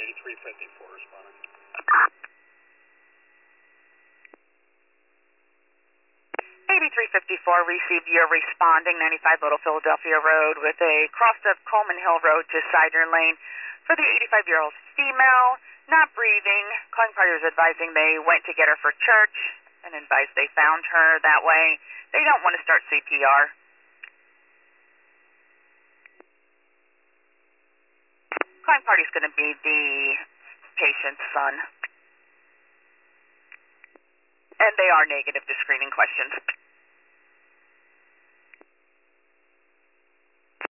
8354 responding. 8354 received. You're responding 95 Little Philadelphia Road with a crossed up Coleman Hill Road, just side your lane. For the 85-year-old female, not breathing. Calling party was advising they went to get her for church and advised they found her that way. They don't want to start CPR. Calling party is going to be the patient's son. And they are negative to screening questions.